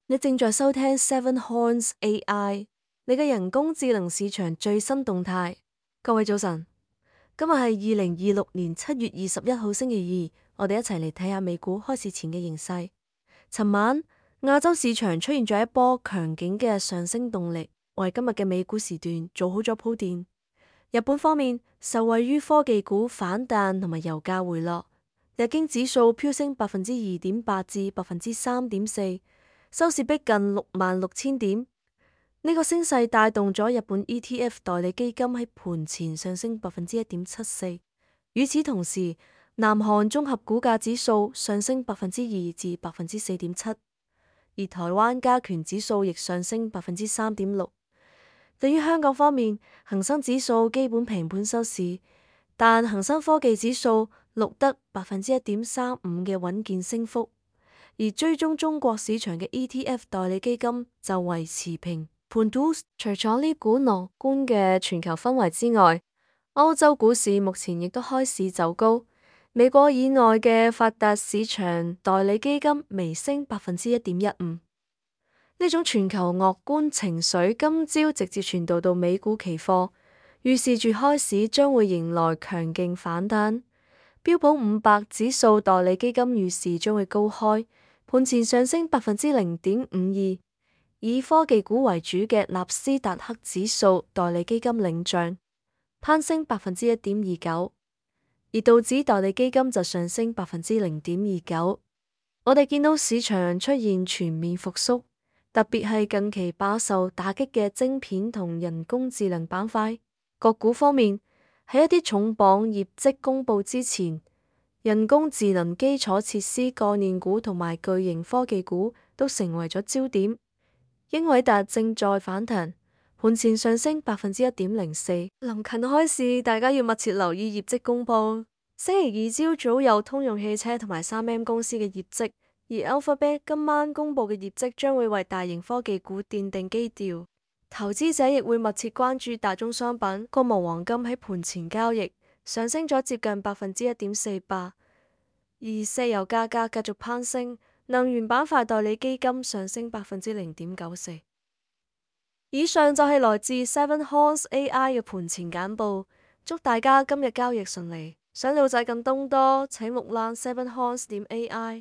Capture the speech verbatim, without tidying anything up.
你正在收聽 Seven Horns A I，你嘅人工智能市場最新動態。各位早晨，今日係二零二六年七月二十一號星期二，我哋一齊嚟睇下美股開市前嘅形勢。尋晚亞洲市場出現咗一波強勁嘅上升動力，為今日嘅美股時段做好咗鋪墊。日本方面受惠於科技股反彈同埋油價回落，日經指數飆升百分之二點八至百分之三點四。收市逼近六萬六千點，呢、這個升勢帶動咗日本 E T F 代理基金喺盤前上升百分之一點七四。與此同時，南韓綜合股價指數上升百分之二至百分之四點七，而台灣加權指數亦上升百分之三點六。對於香港方面，恒生指數基本平盤收市，但恒生科技指數錄得百分之一點三五嘅穩健升幅。而追蹤中國市場嘅 E T F 代理基金就維持平盤。除咗呢股樂觀嘅全球氛圍之外，歐洲股市目前亦都開始走高。美國以外嘅發達市場代理基金微升百分之一點一五。呢種全球樂觀情緒今朝直接傳導到美股期貨，預示住開市將會迎來強勁反彈。標普五百指數代理基金預示將會高開。盤前上升百分之零點五二，以科技股為主嘅納斯達克指數代理基金領漲，攀升百分之一點二九，而道指代理基金就上升百分之零點二九。我哋見到市場出現全面復甦，特別係近期飽受打擊嘅晶片同人工智能板塊。個股方面，喺一啲重磅業績公佈之前，人工智能基礎設施概念股同埋巨型科技股都成為咗焦點。英偉達正在反彈，盤前上升百分之一點零四。臨近開市，大家要密切留意業績公佈。星期二朝早有通用汽車同埋三 M 公司嘅業績，而 Alphabet 今晚公佈嘅業績將會為大型科技股奠定基調。投資者亦會密切關注大宗商品、國務黃金喺盤前交易，上升咗接近百分之一點四八，而石油價格繼續攀升，能源板塊代理基金上升百分之零點九四。以上就係來自 Seven Horns A I 嘅盤前簡報，祝大家今日交易順利。想了解更多，請瀏覽 Seven Horns 點 A I。